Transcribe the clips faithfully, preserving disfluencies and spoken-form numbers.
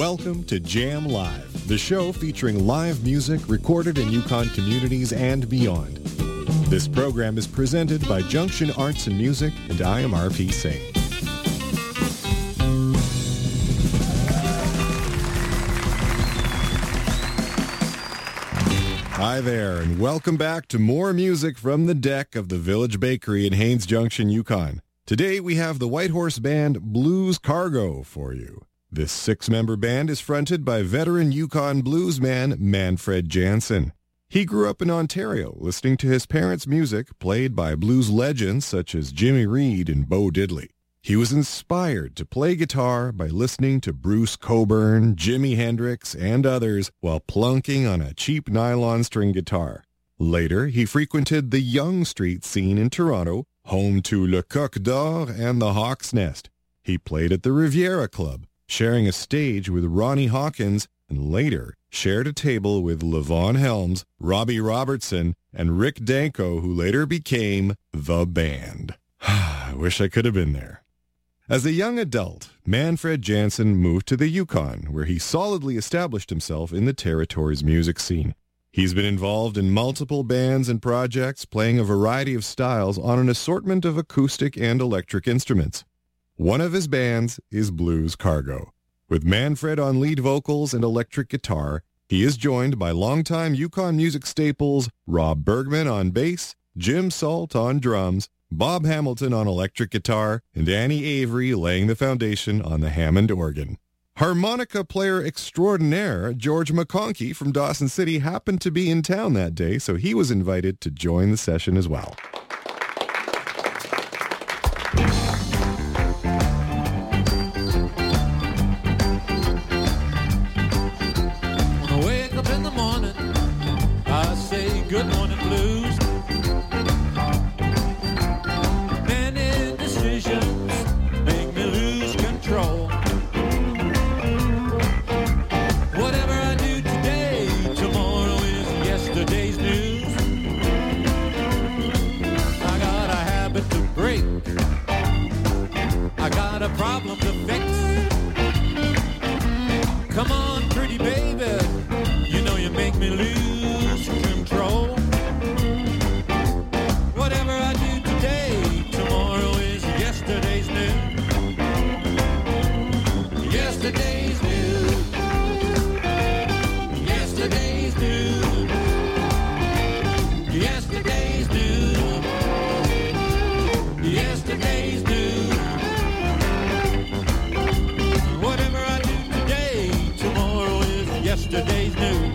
Welcome to Jam Live, the show featuring live music recorded in Yukon communities and beyond. This program is presented by Junction Arts and Music, and I am R P Singh. Hi there, and welcome back to more music from the deck of the Village Bakery in Haines Junction, Yukon. Today we have the Whitehorse Band Blues Cargo for you. This six-member band is fronted by veteran Yukon bluesman Manfred Jansen. He grew up in Ontario, listening to his parents' music played by blues legends such as Jimmy Reed and Bo Diddley. He was inspired to play guitar by listening to Bruce Cockburn, Jimi Hendrix, and others while plunking on a cheap nylon string guitar. Later, he frequented the Yonge Street scene in Toronto, home to Le Coq d'Or and the Hawk's Nest. He played at the Riviera Club, sharing a stage with Ronnie Hawkins, and later shared a table with Levon Helms, Robbie Robertson, and Rick Danko, who later became The Band. I wish I could have been there. As a young adult, Manfred Jansen moved to the Yukon, where he solidly established himself in the territory's music scene. He's been involved in multiple bands and projects, playing a variety of styles on an assortment of acoustic and electric instruments. One of his bands is Blues Cargo. With Manfred on lead vocals and electric guitar, he is joined by longtime Yukon music staples Rob Bergman on bass, Jim Salt on drums, Bob Hamilton on electric guitar, and Annie Avery laying the foundation on the Hammond organ. Harmonica player extraordinaire George McConkey from Dawson City happened to be in town that day, so he was invited to join the session as well. Good morning, blues. Many decisions make me lose control. Whatever I do today, tomorrow is yesterday's news. I got a habit to break. I got a problem to fix. Come on, pretty baby, you know you make me lose control. Whatever I do today, tomorrow is yesterday's news. Yesterday's news. Yesterday's news. Yesterday's news. Yesterday's news. Whatever I do today, tomorrow is yesterday's news.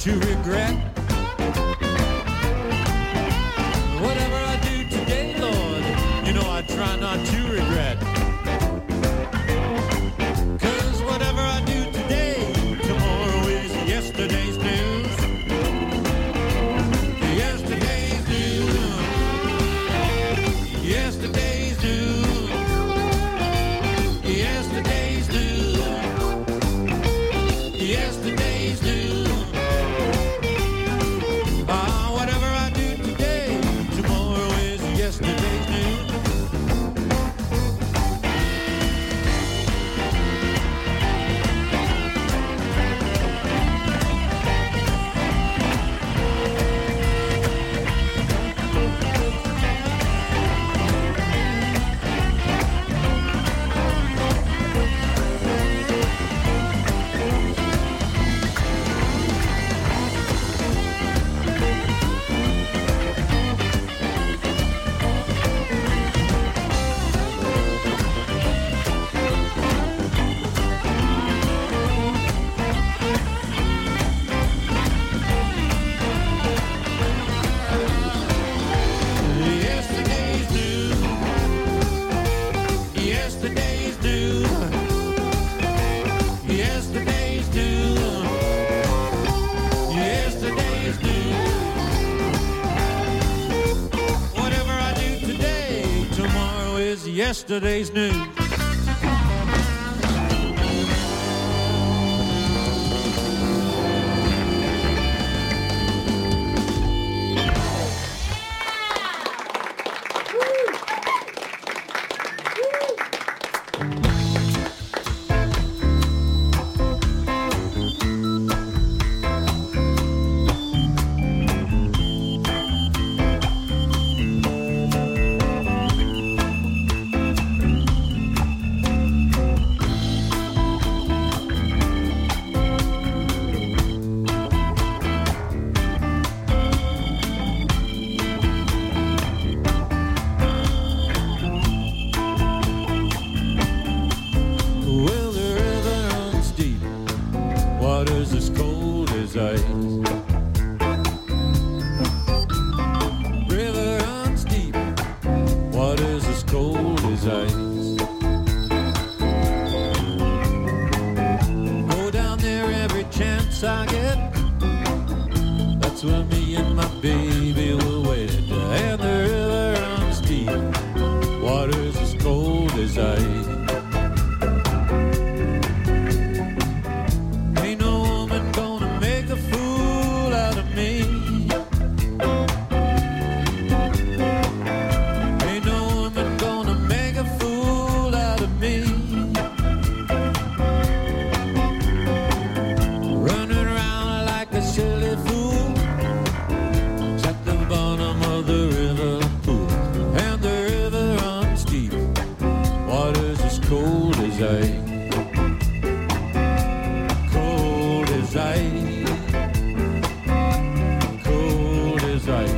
to regret. Whatever I do today, Lord, you know I try not to regret. 'Cause whatever I do today, tomorrow is yesterday's news. Yesterday's news. Yesterday's news. Yesterday's news. Yesterday's news. Ah, whatever I do today, tomorrow is yesterday's news. Yesterday's news. Yesterday's news. Yesterday's news. Yesterday's news. Whatever I do today, tomorrow is yesterday's news. Well, the river runs deep, water's as cold as ice. River runs deep, water's as cold as ice. Go down there every chance I get. That's where me and my baby will wait. And the river runs deep, water's as cold as ice. Ain't no woman gonna make a fool out of me. Ain't no woman gonna make a fool out of me. Running around like a silly fool at the bottom of the river pool. And the river runs deep, water's as cold as ice. Cold as ice. Cold as ice.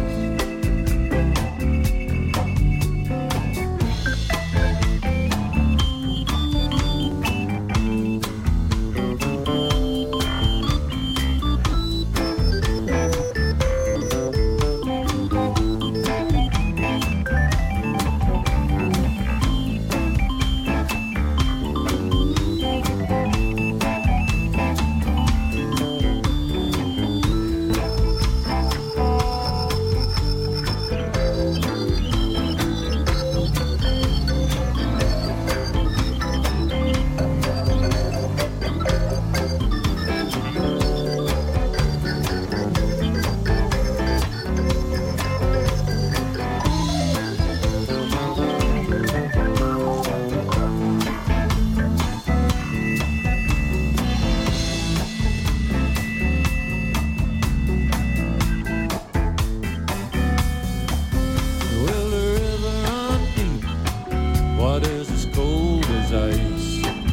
Well, the river runs deep, water's as cold as ice.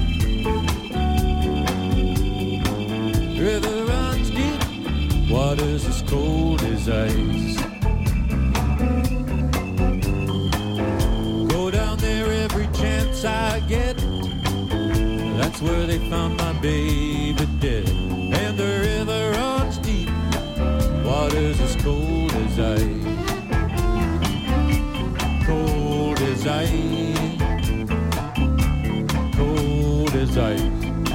River runs deep, water's as cold as ice. Go down there every chance I get. That's where they found my baby dead. And the river runs deep, as ice, cold as ice.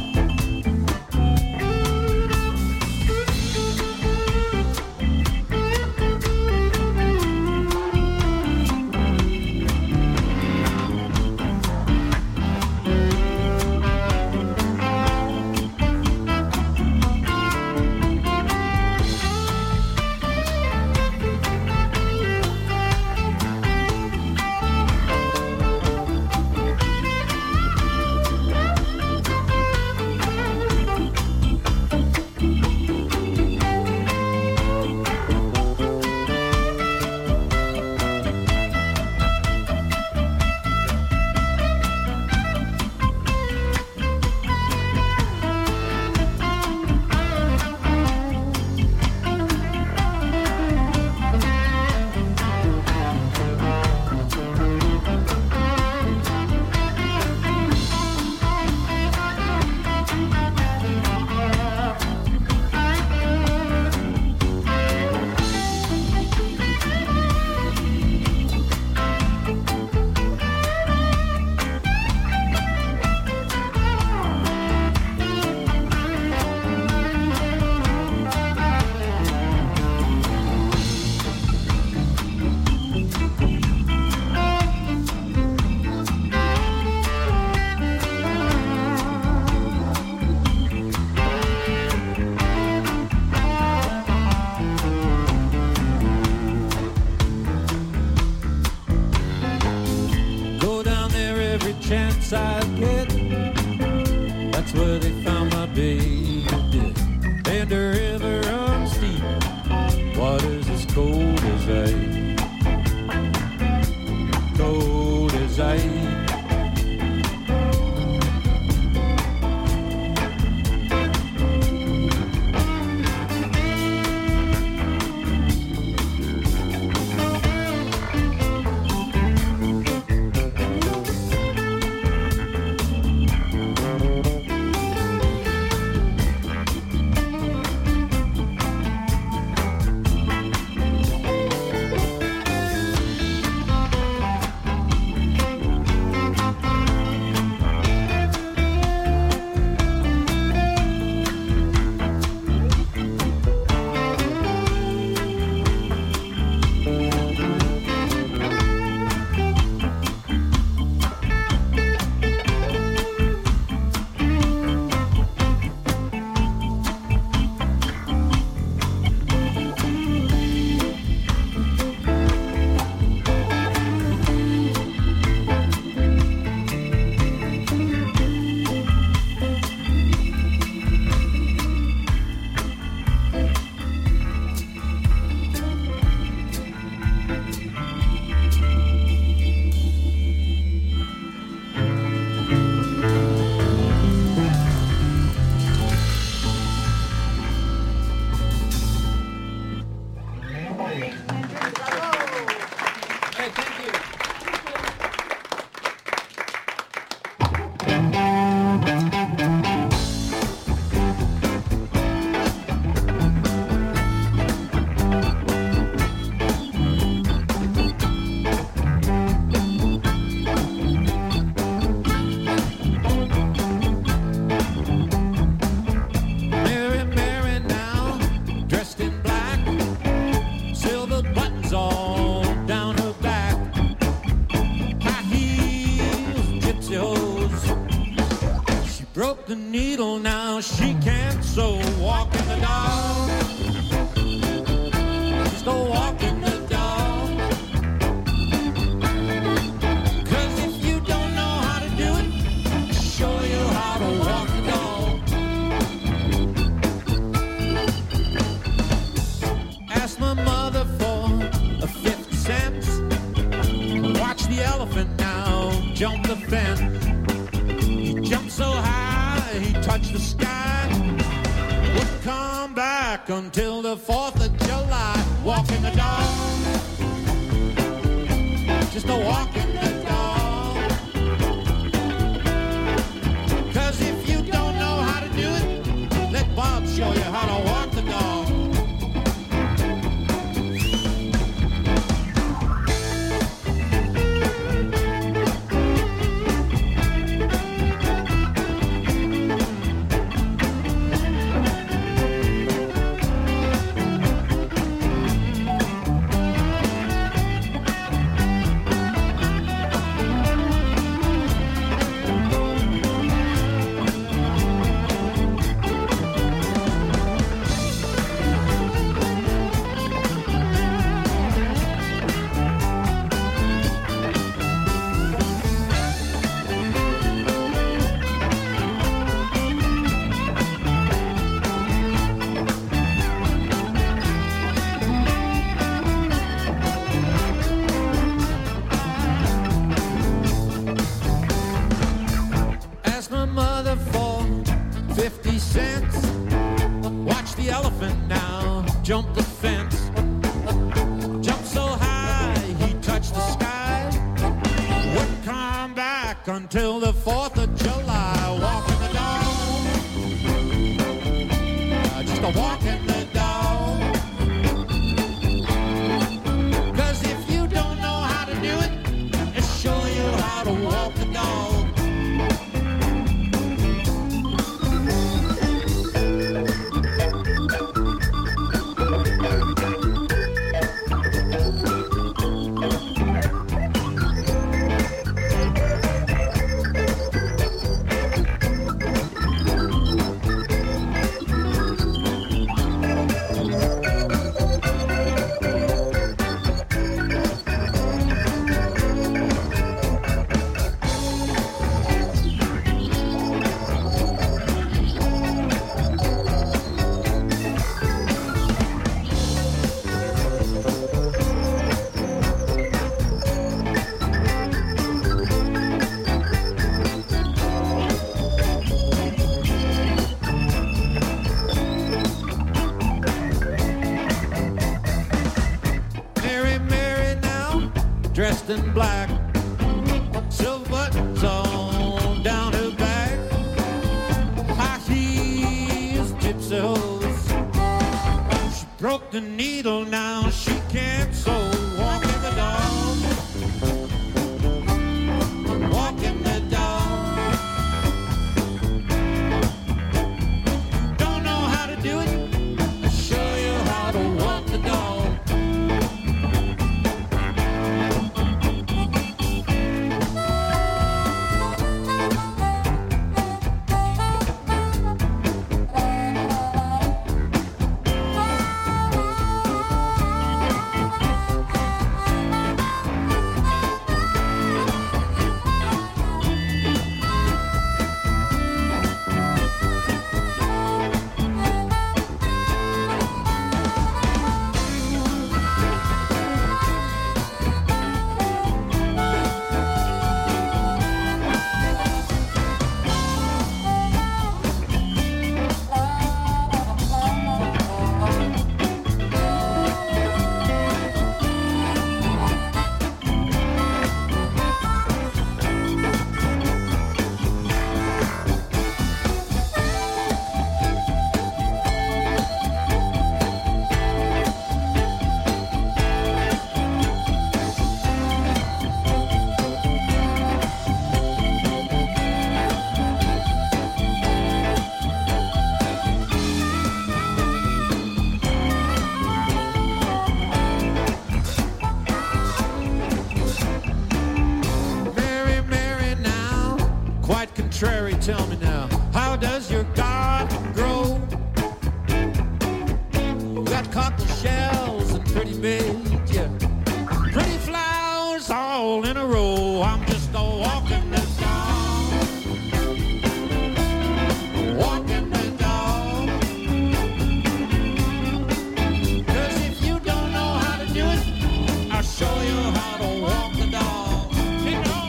Chance I get, that's where they found my baby dead. And the river runs deep, water's as cold as ice, cold as ice. Broke the needle, now she can't sew. Walk in the dog, just a walk in the dog. Cause if you don't know how to do it, I'll show you how to walk the dog. Ask my mother for a fifty cents. Watch the elephant now jump the fence. He jumped so high, he touched the sky. Wouldn't come back until the fourth of July. Walking the dog, just a walking the dog. Cause if you don't know how to do it, let Bob show you how to walk the dog. until the fourth of July. Walking the dog. Uh, just a walking the dog. Cause if you don't know how to do it, I'll show you how to walk the dog. Dressed in black, silver buttons on down her back, high heels, gypsy hose. She broke the needle, now she can't sew. Walking the dog, walking the dog. Don't know how to do it, I'll show you how to walk the dog. Contrary, tell me now, how does your garden grow? You got cockle shells and pretty beds, yeah, pretty flowers all in a row. I'm just a walking the dog, walking the dog. Cause if you don't know how to do it, I'll show you how to walk the dog. Take it on.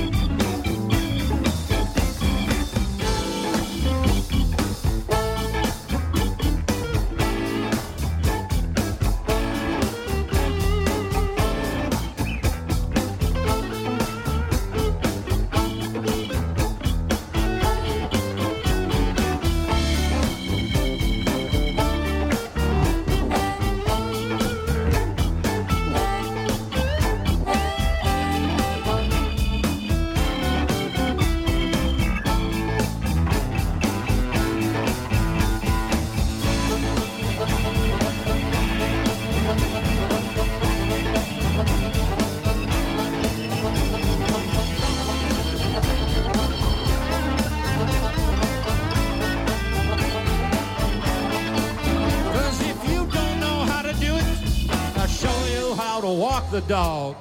Walk the dog.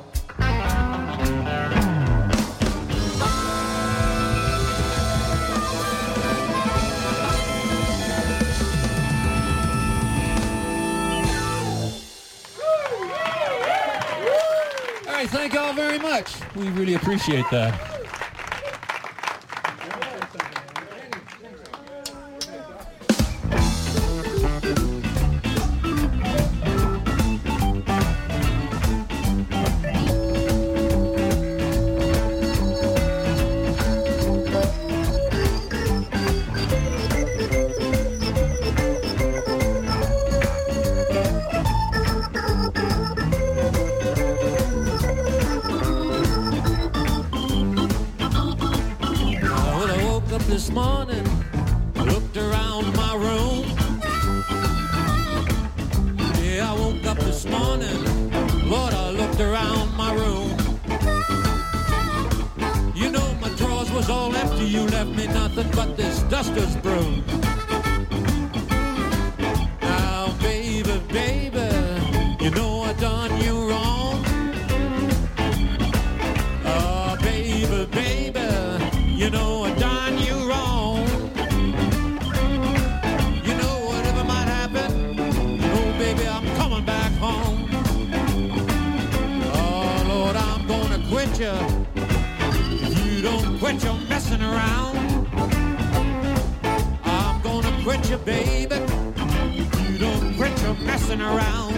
All right, thank y'all very much. We really appreciate that. this morning, I looked around my room. Yeah, I woke up this morning, Lord, I looked around my room. You know my drawers was all empty, you left me nothing but this duster's broom. Now, baby, baby, you know I done you wrong. Oh, baby, baby, you know I done you wrong. You know whatever might happen, oh baby, I'm coming back home. Oh Lord, I'm gonna quit you if you don't quit your messing around. I'm gonna quit you, baby, if you don't quit your messing around.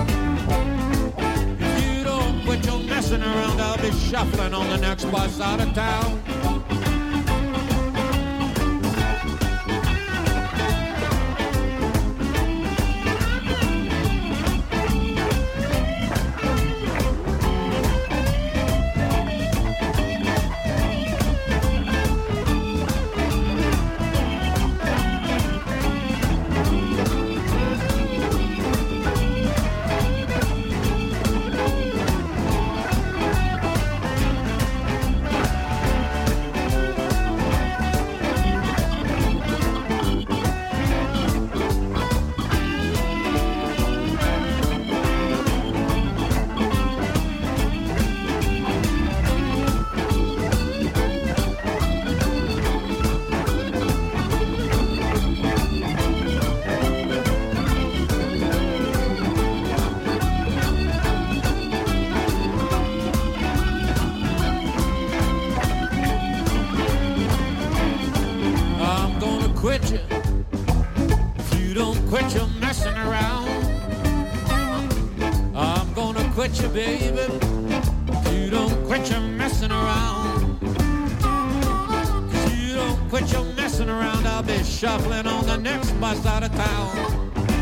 If you don't quit your messing around, I'll be shuffling on the next bus out of town. Quit you if you don't quit your messing around. I'm gonna quit you, baby, if you don't quit your messing around. If you don't quit your messing around, I'll be shuffling on the next bus out of town.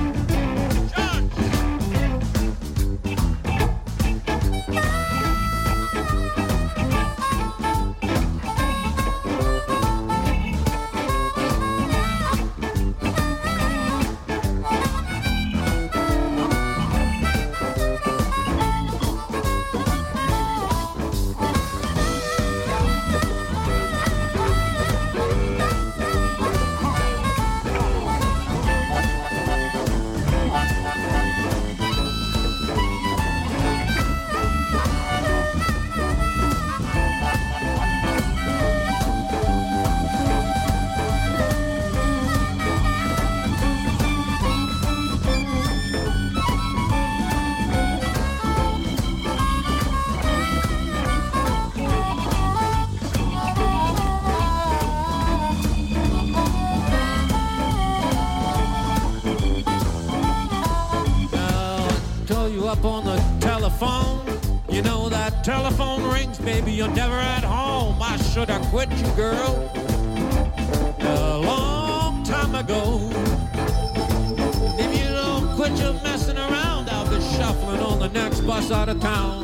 Up on the telephone, you know that telephone rings, baby, you're never at home. I should have quit you, girl, a long time ago. If you don't quit your messing around, I'll be shuffling on the next bus out of town.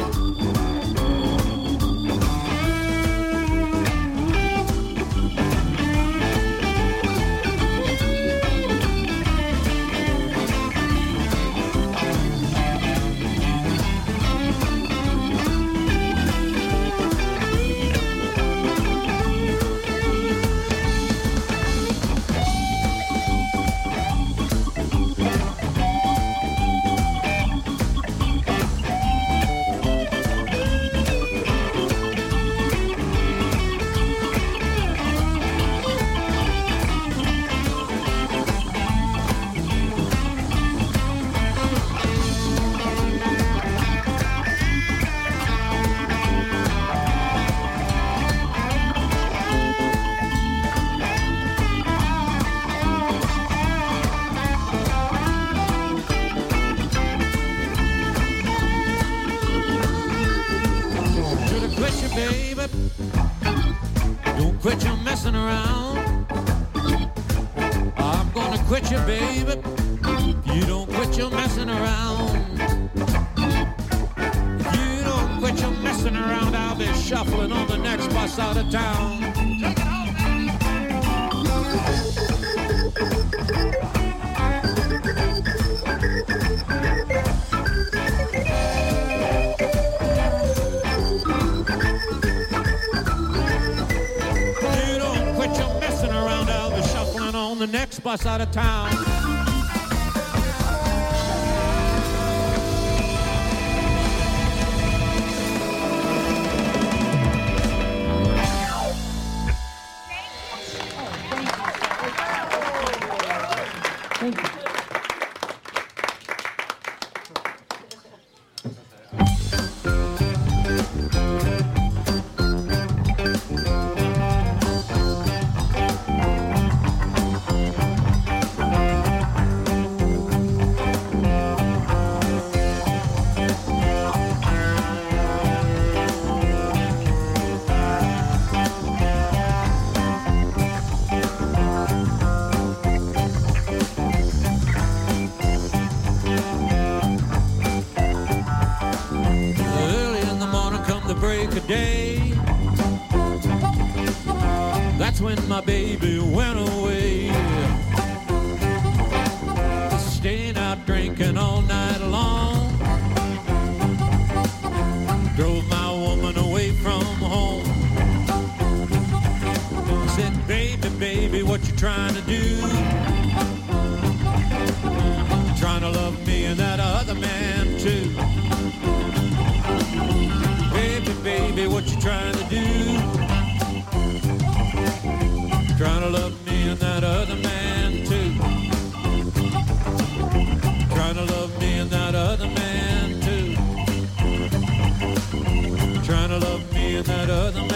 Quit your messing around. I'm gonna quit you, baby. You don't quit your messing around. If you don't quit your messing around, I'll be shuffling on the next bus out of town. Take it home, man. the next bus out of town. Thank you. Day. That's when my baby went away. Staying out drinking all night long. Drove my woman away from home. Said, baby, baby, what you trying to do? Trying to love me and that other man too. Baby, what you trying to do? Trying to love me and that other man too. Trying to love me and that other man too. Trying to love me and that other man.